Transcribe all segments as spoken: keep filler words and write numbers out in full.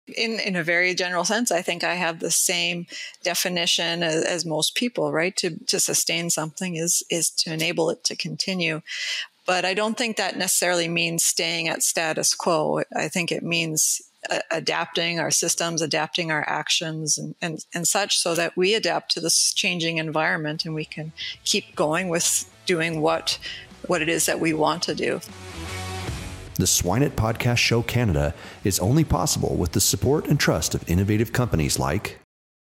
In in a very general sense, I think I have the same definition as, as most people, right? To to sustain something is is to enable it to continue. But I don't think that necessarily means staying at status quo. I think it means uh, adapting our systems, adapting our actions and, and, and such so that we adapt to this changing environment and we can keep going with doing what what it is that we want to do. The Swineit Podcast Show Canada is only possible with the support and trust of innovative companies like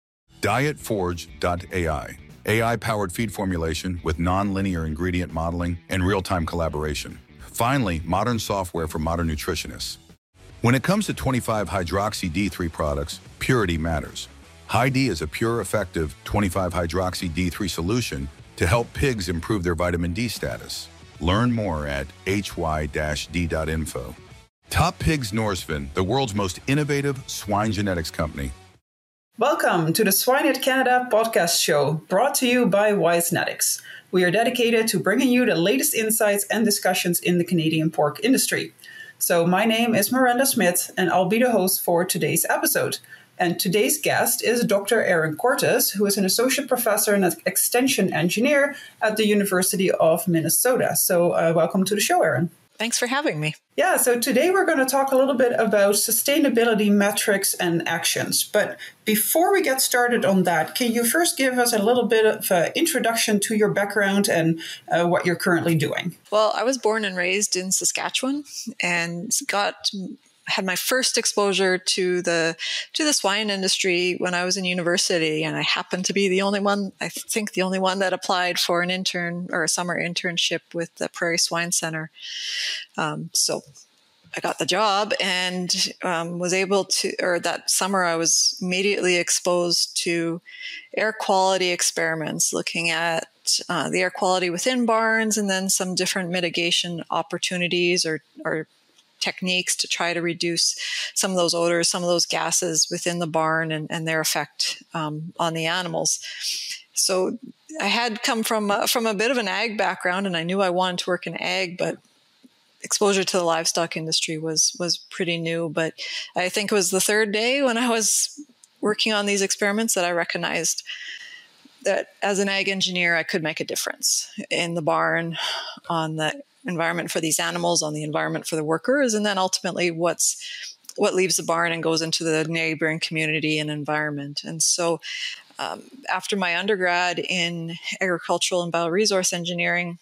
Diet Forge dot A I, A I-powered feed formulation with non-linear ingredient modeling and real-time collaboration. Finally, modern software for modern nutritionists. When it comes to twenty-five hydroxy D three products, purity matters. Hy-D is a pure, effective twenty-five hydroxy D three solution to help pigs improve their vitamin D status. Learn more at H Y D dot info. Top Pigs Norsvin, the world's most innovative swine genetics company. Welcome to the Swineit Canada podcast show, brought to you by Wisenetics. We are dedicated to bringing you the latest insights and discussions in the Canadian pork industry. So my name is Miranda Smith, and I'll be the host for today's episode. And today's guest is Doctor Aaron Cortes, who is an associate professor and an extension engineer at the University of Minnesota. So uh, welcome to the show, Aaron. Thanks for having me. Yeah, so today we're going to talk a little bit about sustainability metrics and actions. But before we get started on that, can you first give us a little bit of an introduction to your background and uh, what you're currently doing? Well, I was born and raised in Saskatchewan and got had my first exposure to the to the swine industry when I was in university, and I happened to be the only one, I think the only one that applied for an intern or a summer internship with the Prairie Swine Center. Um, so I got the job and um, was able to, or that summer I was immediately exposed to air quality experiments, looking at uh, the air quality within barns and then some different mitigation opportunities or or techniques to try to reduce some of those odors, some of those gases within the barn and, and their effect um, on the animals. So I had come from uh, from a bit of an ag background, and I knew I wanted to work in ag, but exposure to the livestock industry was was pretty new. But I think it was the third day when I was working on these experiments that I recognized that as an ag engineer, I could make a difference in the barn, on the environment for these animals, on the environment for the workers, and then ultimately what's what leaves the barn and goes into the neighboring community and environment. And so um, after my undergrad in agricultural and bioresource engineering,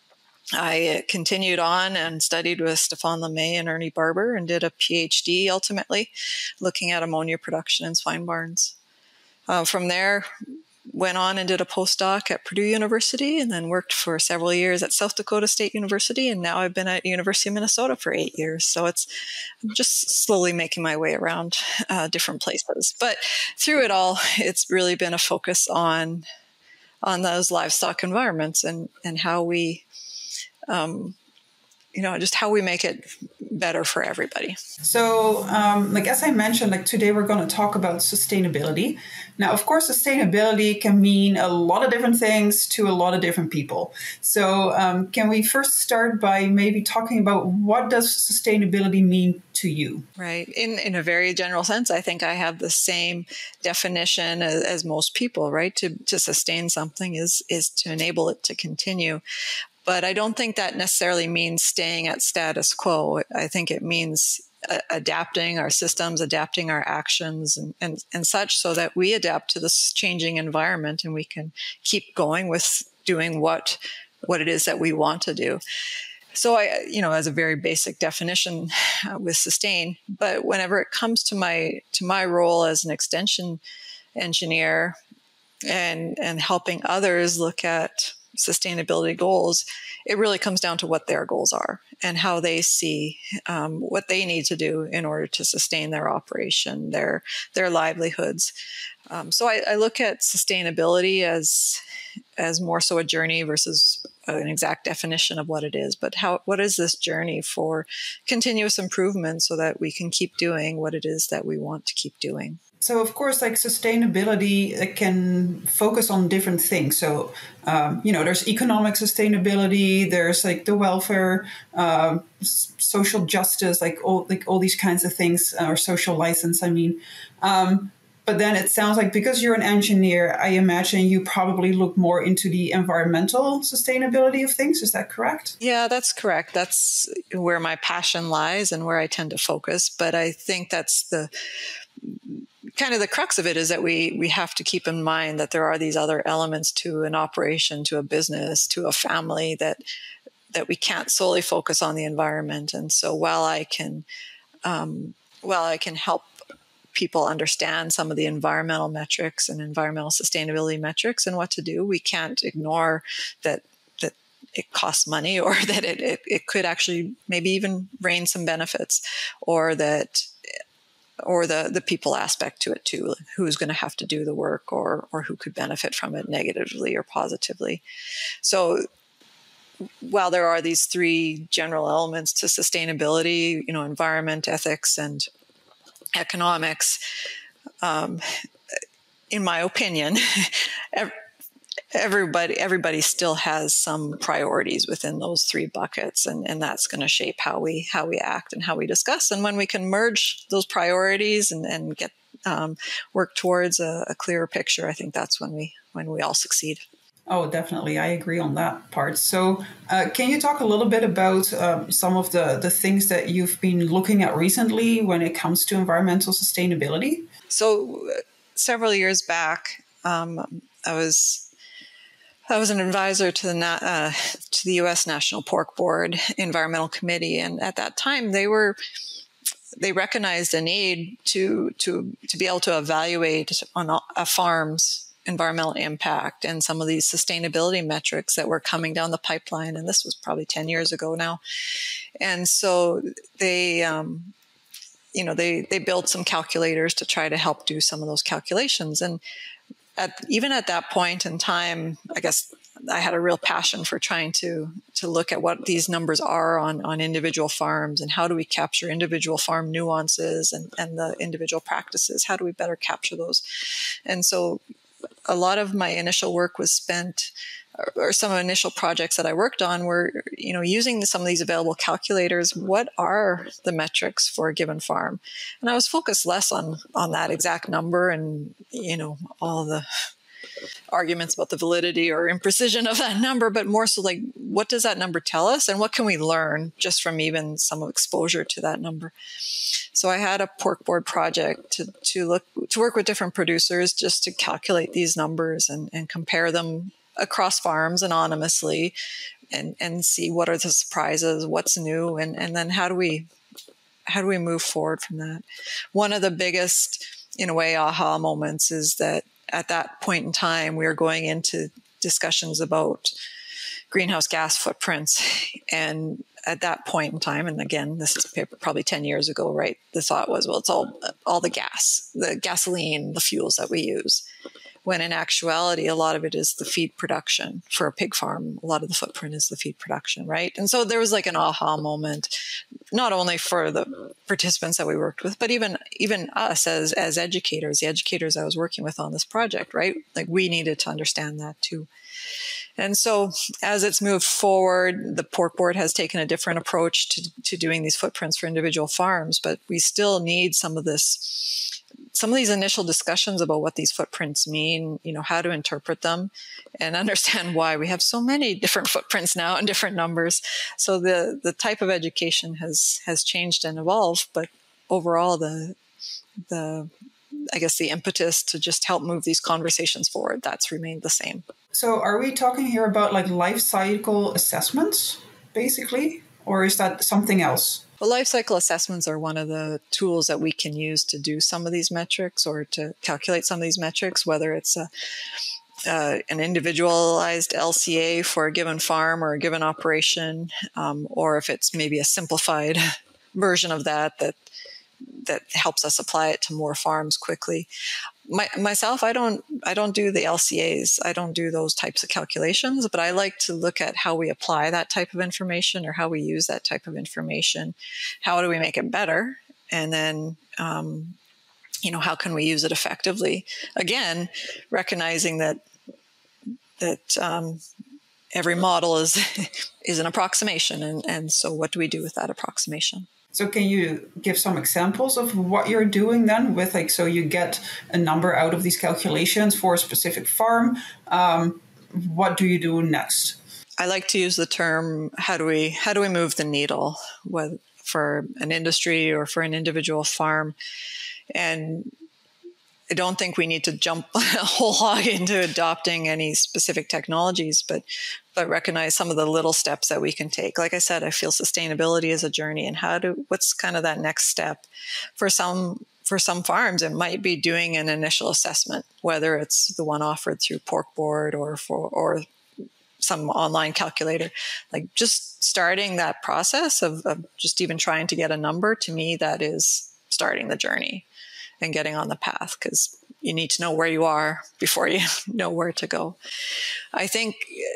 I continued on and studied with Stefan Lemay and Ernie Barber and did a PhD ultimately looking at ammonia production in swine barns. Uh, from there, went on and did a postdoc at Purdue University and then worked for several years at South Dakota State University. And now I've been at University of Minnesota for eight years. So it's I'm just slowly making my way around uh, different places. But through it all, it's really been a focus on on those livestock environments and, and how we, um, you know, just how we make it better for everybody. So, um, like, as I mentioned, like today we're going to talk about sustainability. Now, of course, sustainability can mean a lot of different things to a lot of different people. So um, can we first start by maybe talking about what does sustainability mean to you? Right. In in a very general sense, I think I have the same definition as, as most people, right? To to sustain something is is to enable it to continue. But I don't think that necessarily means staying at status quo. I think it means uh, adapting our systems, adapting our actions and, and, and such so that we adapt to this changing environment and we can keep going with doing what, what it is that we want to do. So I, you know, as a very basic definition uh, with sustain, but whenever it comes to my, to my role as an extension engineer and, and helping others look at sustainability goals, it really comes down to what their goals are and how they see um, what they need to do in order to sustain their operation, their their livelihoods. Um, so I, I look at sustainability as as more so a journey versus an exact definition of what it is. But how what is this journey for continuous improvement so that we can keep doing what it is that we want to keep doing? So, of course, like sustainability can focus on different things. So, um, you know, there's economic sustainability, there's like the welfare, uh, uh, social justice, like all like all these kinds of things, or social license. I mean. Um, But then it sounds like because you're an engineer, I imagine you probably look more into the environmental sustainability of things. Is that correct? Yeah, that's correct. That's where my passion lies and where I tend to focus. But I think that's the kind of the crux of it, is that we we have to keep in mind that there are these other elements to an operation, to a business, to a family, that that we can't solely focus on the environment. And so while I can um, while I can help people understand some of the environmental metrics and environmental sustainability metrics and what to do, we can't ignore that that it costs money, or that it, it, it could actually maybe even bring some benefits, or that or the, the people aspect to it too, who's going to have to do the work, or or who could benefit from it negatively or positively. So while there are these three general elements to sustainability, you know, environment, ethics, and economics, um, in my opinion, everybody everybody still has some priorities within those three buckets, and, and that's going to shape how we how we act and how we discuss. And when we can merge those priorities and, and get um, work towards a, a clearer picture, I think that's when we when we all succeed. Oh, definitely. I agree on that part. So uh, can you talk a little bit about um, some of the, the things that you've been looking at recently when it comes to environmental sustainability? So uh, several years back, um, I was I was an advisor to the uh, to the U S National Pork Board Environmental Committee, and at that time they were they recognized a need to to to be able to evaluate on a farm's environmental impact and some of these sustainability metrics that were coming down the pipeline. And this was probably ten years ago now. And so they, um, you know, they, they built some calculators to try to help do some of those calculations. And at, even at that point in time, I guess I had a real passion for trying to, to look at what these numbers are on, on individual farms, and how do we capture individual farm nuances and, and the individual practices. How do we better capture those? And so a lot of my initial work was spent, or some initial projects that I worked on were, you know, using some of these available calculators. What are the metrics for a given farm? And I was focused less on, on that exact number and, you know, all the arguments about the validity or imprecision of that number, but more so like, what does that number tell us, and what can we learn just from even some exposure to that number? So I had a pork board project to, to look to work with different producers just to calculate these numbers and, and compare them across farms anonymously, and, and see what are the surprises, what's new, and, and then how do we how do we move forward from that? One of the biggest, in a way, aha moments is that at that point in time, we were going into discussions about greenhouse gas footprints. And at that point in time, and again, this is probably ten years ago, right? The thought was, well, it's all, all the gas, the gasoline, the fuels that we use. When in actuality, a lot of it is the feed production for a pig farm. A lot of the footprint is the feed production, right? And so there was like an aha moment, not only for the participants that we worked with, but even even us as as educators, the educators I was working with on this project, right? Like we needed to understand that too. And so as it's moved forward, the pork board has taken a different approach to, to doing these footprints for individual farms, but we still need some of this some of these initial discussions about what these footprints mean, you know, how to interpret them and understand why we have so many different footprints now and different numbers. So the, the type of education has, has changed and evolved, but overall the, the, I guess the impetus to just help move these conversations forward, that's remained the same. So are we talking here about like life cycle assessments, basically, or is that something else? Well, life cycle assessments are one of the tools that we can use to do some of these metrics or to calculate some of these metrics, whether it's a, uh, an individualized L C A for a given farm or a given operation, um, or if it's maybe a simplified version of that that that helps us apply it to more farms quickly. My, myself, I don't I don't do the L C As. I don't do those types of calculations, but I like to look at how we apply that type of information or how we use that type of information. How do we make it better? And then, um, you know, how can we use it effectively? Again, recognizing that that um, every model is is an approximation. And, and so what do we do with that approximation? So can you give some examples of what you're doing then with like, so you get a number out of these calculations for a specific farm. Um, what do you do next? I like to use the term, how do we, how do we move the needle, whether for an industry or for an individual farm? And I don't think we need to jump a whole hog into adopting any specific technologies, but but recognize some of the little steps that we can take. Like I said, I feel sustainability is a journey, and how do what's kind of that next step for some for some farms? It might be doing an initial assessment, whether it's the one offered through PorkBoard or for or some online calculator. Like just starting that process of, of just even trying to get a number, to me, that is starting the journey and getting on the path, because you need to know where you are before you know where to go. I think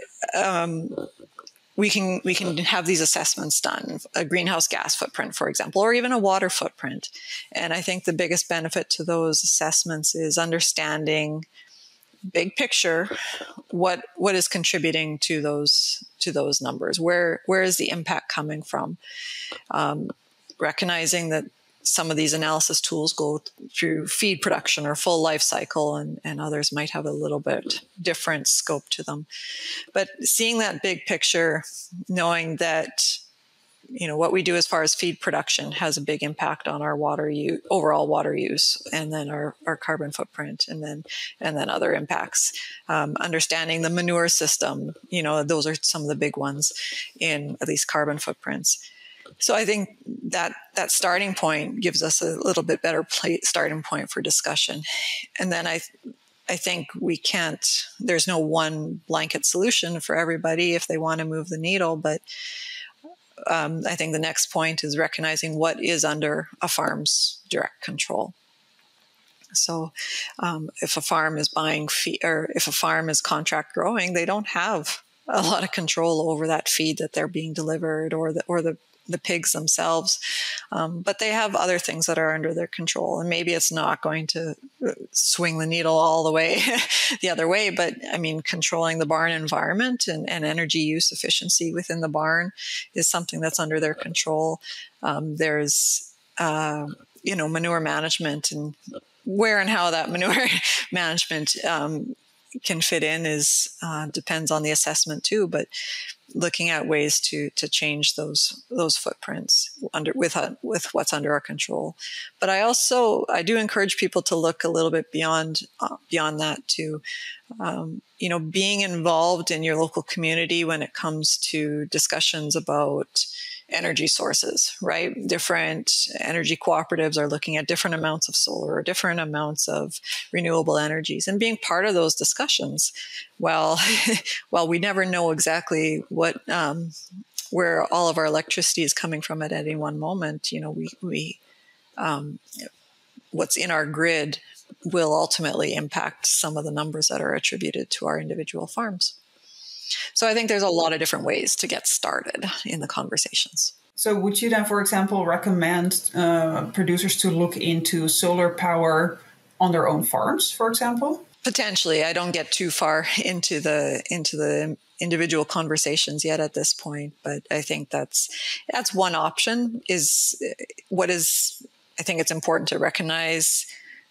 um, we can we can have these assessments done, a greenhouse gas footprint, for example, or even a water footprint. And I think the biggest benefit to those assessments is understanding big picture, what what is contributing to those to those numbers. Where where is the impact coming from? Um, recognizing that some of these analysis tools go through feed production or full life cycle, and, and others might have a little bit different scope to them. But seeing that big picture, knowing that, you know, what we do as far as feed production has a big impact on our water use, overall water use, and then our, our carbon footprint, and then and then other impacts. Um, understanding the manure system, you know, those are some of the big ones in at least carbon footprints. So I think that that starting point gives us a little bit better play, starting point for discussion. And then I I think we can't, there's no one blanket solution for everybody if they want to move the needle. But um, I think the next point is recognizing what is under a farm's direct control. So um, if a farm is buying feed, or if a farm is contract growing, they don't have a lot of control over that feed that they're being delivered, or the or the the pigs themselves. Um, but they have other things that are under their control. And maybe it's not going to swing the needle all the way the other way. But I mean, controlling the barn environment and, and energy use efficiency within the barn is something that's under their control. Um, there's, uh, you know, manure management, and where and how that manure management um, can fit in is uh, depends on the assessment too. But looking at ways to to change those those footprints under with uh, with what's under our control. But I also I do encourage people to look a little bit beyond uh, beyond that to um, you know, being involved in your local community when it comes to discussions about energy sources, right? Different energy cooperatives are looking at different amounts of solar or different amounts of renewable energies, and being part of those discussions. Well, well, we never know exactly what, um, where all of our electricity is coming from at any one moment. You know, we, we, um, what's in our grid will ultimately impact some of the numbers that are attributed to our individual farms. So I think there's a lot of different ways to get started in the conversations. So would you then, for example, recommend uh, producers to look into solar power on their own farms, for example? Potentially. I don't get too far into the into the individual conversations yet at this point, but I think that's that's one option. Is what is I think it's important to recognize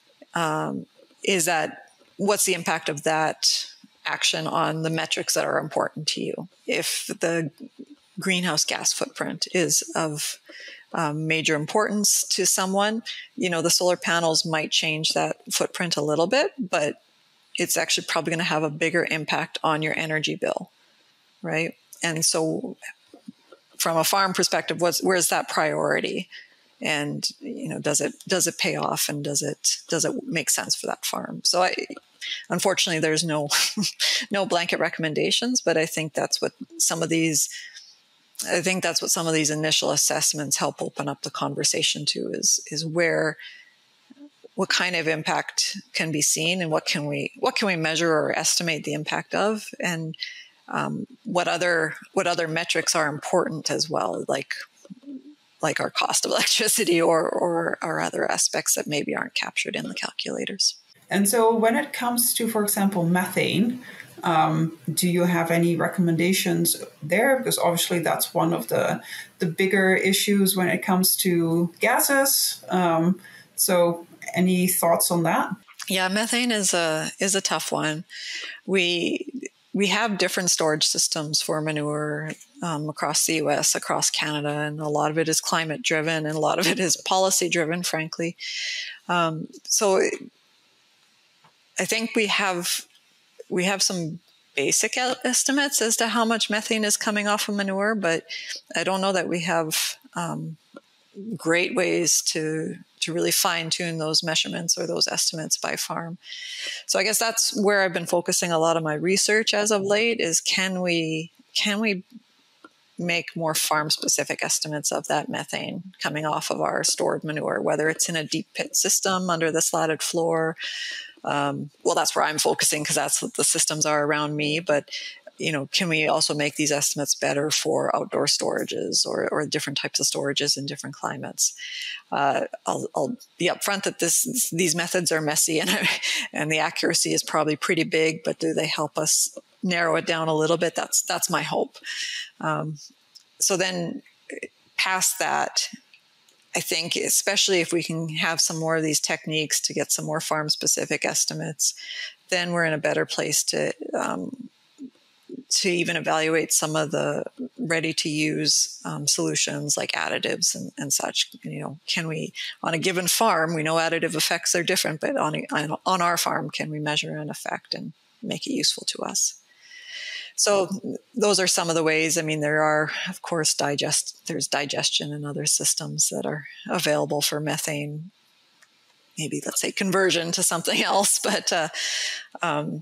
um, is that what's the impact of that action on the metrics that are important to you. If the greenhouse gas footprint is of um, major importance to someone, you know, the solar panels might change that footprint a little bit, but it's actually probably going to have a bigger impact on your energy bill, right? And so from a farm perspective, what's, where's that priority? And, you know, does it, does it pay off, and does it, does it make sense for that farm? So I, unfortunately, there's no no blanket recommendations, but I think that's what some of these I think that's what some of these initial assessments help open up the conversation to, is is where what kind of impact can be seen, and what can we what can we measure or estimate the impact of, and um, what other what other metrics are important as well, like like our cost of electricity or or, or other aspects that maybe aren't captured in the calculators. And so when it comes to, for example, methane, Um, do you have any recommendations there? Because obviously that's one of the the bigger issues when it comes to gases. Um, so any thoughts on that? Yeah, methane is a is a tough one. We we have different storage systems for manure um, across the U S, across Canada, and a lot of it is climate driven, and a lot of it is policy driven, frankly. Um, so I think we have we have some basic estimates as to how much methane is coming off of manure, but I don't know that we have um, great ways to to really fine tune those measurements or those estimates by farm. So I guess that's where I've been focusing a lot of my research as of late is can we can we make more farm specific estimates of that methane coming off of our stored manure, whether it's in a deep pit system under the slatted floor. Um, well, that's where I'm focusing because that's what the systems are around me. But, you know, can we also make these estimates better for outdoor storages or, or different types of storages in different climates? Uh, I'll, I'll be upfront that this these methods are messy and and the accuracy is probably pretty big, but do they help us narrow it down a little bit? That's that's my hope. Um, so then past that, I think, especially if we can have some more of these techniques to get some more farm-specific estimates, then we're in a better place to um, to even evaluate some of the ready-to-use um, solutions like additives and, and such. You know, can we, on a given farm, we know additive effects are different, but on a, on our farm, can we measure an effect and make it useful to us? So those are some of the ways. I mean, there are, of course, digest. There's digestion and other systems that are available for methane. Maybe, let's say, conversion to something else. But uh, um,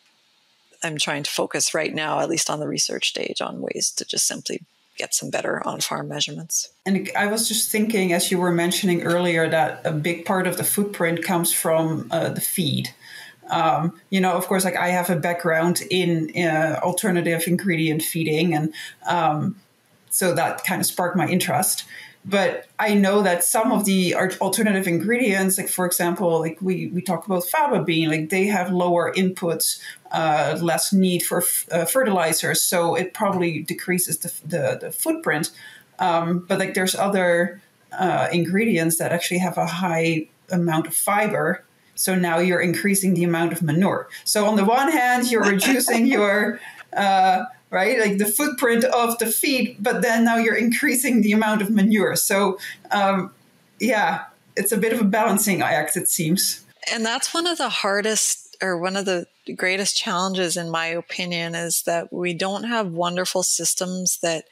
I'm trying to focus right now, at least on the research stage, on ways to just simply get some better on-farm measurements. And I was just thinking, as you were mentioning earlier, that a big part of the footprint comes from uh, the feed. Um, you know, of course, like I have a background in uh, alternative ingredient feeding, and um, so that kind of sparked my interest. But I know that some of the alternative ingredients, like for example, like we, we talk about faba bean, like they have lower inputs, uh, less need for f- uh, fertilizers, so it probably decreases the the, the footprint. Um, but like there's other uh, ingredients that actually have a high amount of fiber. So now you're increasing the amount of manure. So on the one hand, you're reducing your, uh, right, like the footprint of the feed, but then now you're increasing the amount of manure. So, um, yeah, it's a bit of a balancing act, it seems. And that's one of the hardest, or one of the greatest challenges, in my opinion, is that we don't have wonderful systems that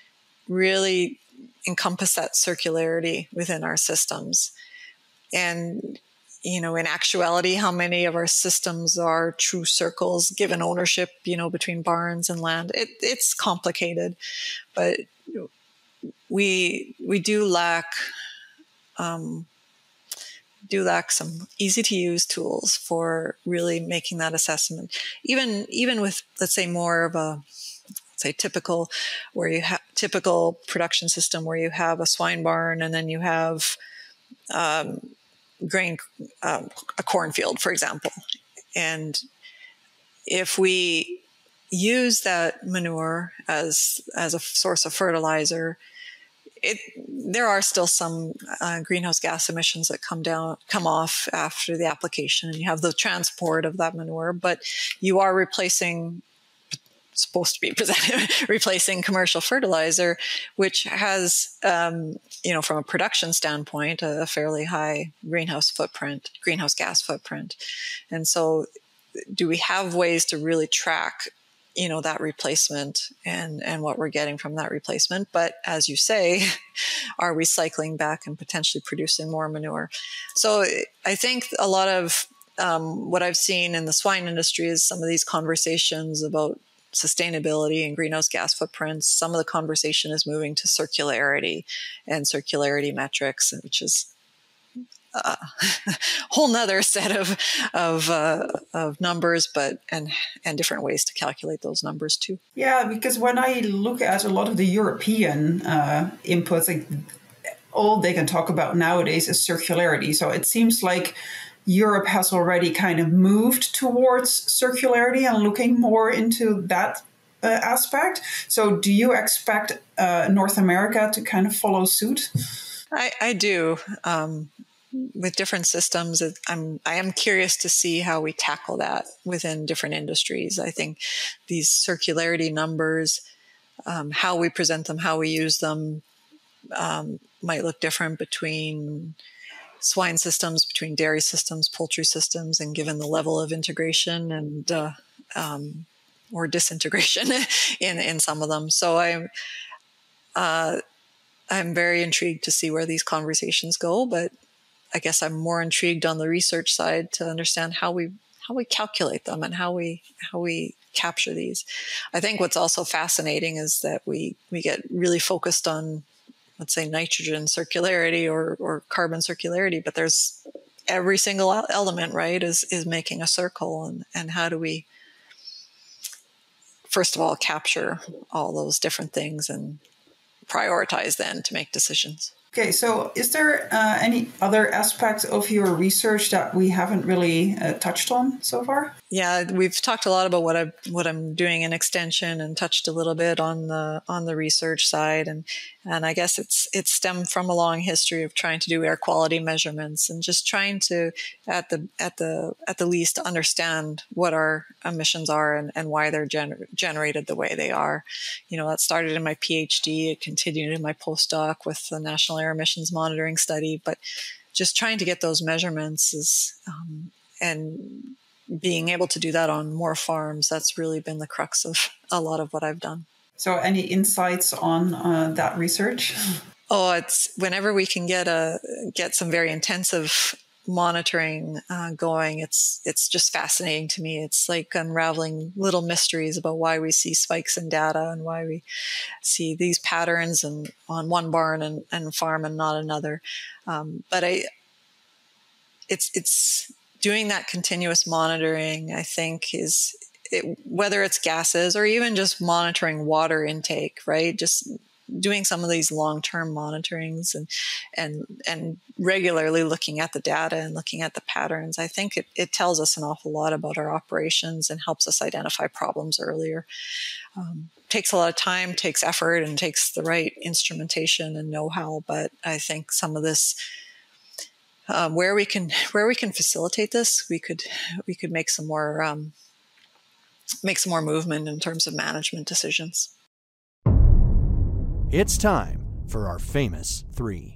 really encompass that circularity within our systems. And you know, in actuality, how many of our systems are true circles given ownership, you know, between barns and land? It, it's complicated, but we we do lack um, do lack some easy to use tools for really making that assessment. Even even with, let's say, more of a say typical where you have typical production system where you have a swine barn and then you have um, grain, um, a cornfield, for example. And if we use that manure as as a source of fertilizer, it there are still some uh, greenhouse gas emissions that come down, come off after the application, and you have the transport of that manure. But you are replacing, supposed to be replacing commercial fertilizer, which has, um, you know, from a production standpoint, a, a fairly high greenhouse footprint, greenhouse gas footprint. And so do we have ways to really track, you know, that replacement and, and what we're getting from that replacement? But as you say, are we cycling back and potentially producing more manure? So I think a lot of um, what I've seen in the swine industry is some of these conversations about sustainability and greenhouse gas footprints. Some of the conversation is moving to circularity and circularity metrics, which is a whole nother set of of uh, of numbers, but and and different ways to calculate those numbers too. Yeah, because when I look at a lot of the European uh, inputs, like all they can talk about nowadays is circularity. So it seems like Europe has already kind of moved towards circularity and looking more into that uh, aspect. So do you expect uh, North America to kind of follow suit? I, I do. Um, with different systems, I'm I am curious to see how we tackle that within different industries. I think these circularity numbers, um, how we present them, how we use them, um, might look different between swine systems, between dairy systems, poultry systems, and given the level of integration and uh, um, or disintegration in in some of them. So I'm uh, I'm very intrigued to see where these conversations go, but I guess I'm more intrigued on the research side to understand how we how we calculate them and how we how we capture these. I think what's also fascinating is that we we get really focused on, let's say, nitrogen circularity or or carbon circularity, but there's every single element, right, is is making a circle, and and how do we first of all capture all those different things and prioritize then to make decisions. Okay, so is there uh, any other aspect of your research that we haven't really uh, touched on so far? Yeah, we've talked a lot about what I what I'm doing in extension, and touched a little bit on the on the research side, and and I guess it's it's stemmed from a long history of trying to do air quality measurements and just trying to at the at the at the least understand what our emissions are and, and why they're gener- generated the way they are. You know, that started in my PhD, it continued in my postdoc with the National Air Emissions Monitoring Study, but just trying to get those measurements is um, and being able to do that on more farms, that's really been the crux of a lot of what I've done. So any insights on uh, that research? Oh, it's whenever we can get a get some very intensive monitoring uh, going, it's it's just fascinating to me. It's like unraveling little mysteries about why we see spikes in data and why we see these patterns and on one barn and, and farm and not another. Um, but I, it's it's doing that continuous monitoring, I think, is it, whether it's gases or even just monitoring water intake, right? Just doing some of these long-term monitorings and and and regularly looking at the data and looking at the patterns, I think it, it tells us an awful lot about our operations and helps us identify problems earlier. Um, takes a lot of time, takes effort, and takes the right instrumentation and know-how, but I think some of this Um, where we can where we can facilitate this, we could we could make some more um, make some more movement in terms of management decisions. It's time for our famous three.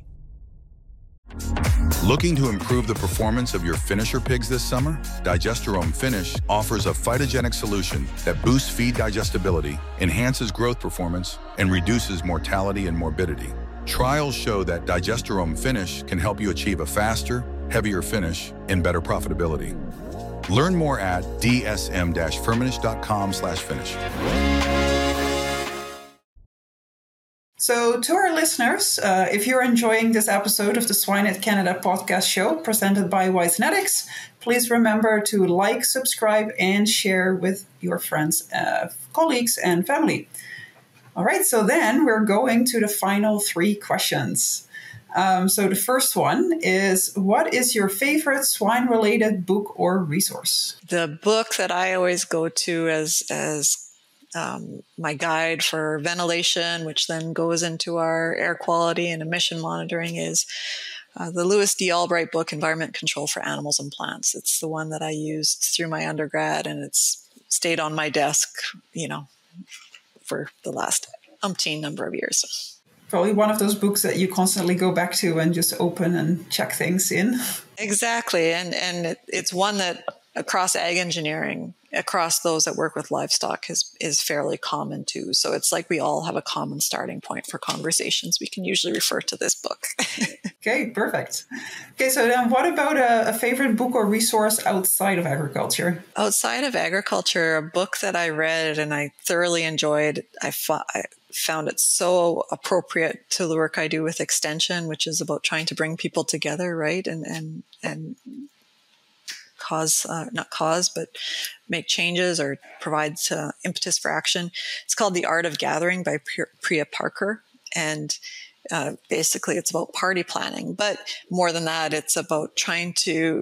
Looking to improve the performance of your finisher pigs this summer? Digesterome Finish offers a phytogenic solution that boosts feed digestibility, enhances growth performance, and reduces mortality and morbidity. Trials show that Digesterome Finish can help you achieve a faster, heavier finish and better profitability. Learn more at d s m dash firmenich dot com slash finish. So to our listeners, uh, if you're enjoying this episode of the Swinet Canada podcast show presented by WiseNetics, please remember to like, subscribe, and share with your friends, uh, colleagues, and family. All right, so then we're going to the final three questions. Um, so the first one is, what is your favorite swine-related book or resource? The book that I always go to as as um, my guide for ventilation, which then goes into our air quality and emission monitoring, is uh, the Lewis D. Albright book, Environment Control for Animals and Plants. It's the one that I used through my undergrad, and it's stayed on my desk, you know, for the last umpteen number of years. Probably one of those books that you constantly go back to and just open and check things in. Exactly. And and it, it's one that across ag engineering, across those that work with livestock is, is fairly common too. So it's like we all have a common starting point for conversations. We can usually refer to this book. Okay, perfect. Okay, so then what about a, a favorite book or resource outside of agriculture? Outside of agriculture, a book that I read and I thoroughly enjoyed, I, fo- I found it so appropriate to the work I do with extension, which is about trying to bring people together, right? And, and, and cause, uh, not cause, but make changes or provide uh, impetus for action. It's called The Art of Gathering by Priya Parker. And uh, basically it's about party planning. But more than that, it's about trying to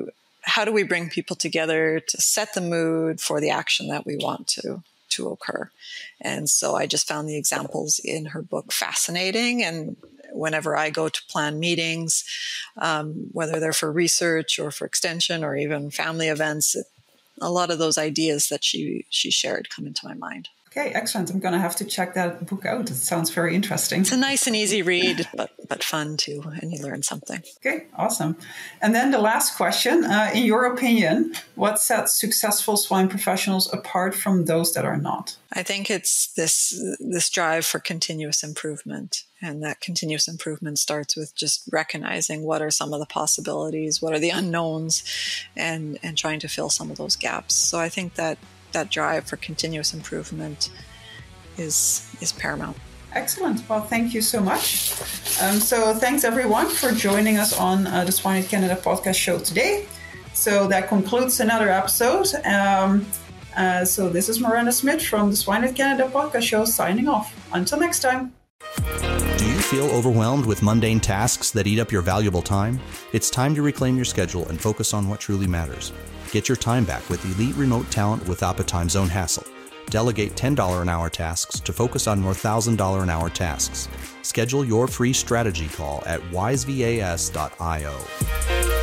how do we bring people together to set the mood for the action that we want to to occur? And so I just found the examples in her book fascinating. And whenever I go to plan meetings, um, whether they're for research or for extension or even family events, it, a lot of those ideas that she she shared come into my mind. Okay, excellent. I'm going to have to check that book out. It sounds very interesting. It's a nice and easy read, but but fun too, and you learn something. Okay, awesome. And then the last question, uh, in your opinion, what sets successful swine professionals apart from those that are not? I think it's this this drive for continuous improvement. And that continuous improvement starts with just recognizing what are some of the possibilities, what are the unknowns, and, and trying to fill some of those gaps. So I think that that drive for continuous improvement is is paramount. Excellent. Well, thank you so much. Um, so thanks everyone for joining us on uh, the Swine Canada podcast show today. So that concludes another episode. Um, uh, so this is Miranda Smith from the Swine Canada podcast show signing off. Until next time. Do you feel overwhelmed with mundane tasks that eat up your valuable time? It's time to reclaim your schedule and focus on what truly matters. Get your time back with elite remote talent without the time zone hassle. Delegate ten dollars an hour tasks to focus on more one thousand dollars an hour tasks. Schedule your free strategy call at wise vas dot io.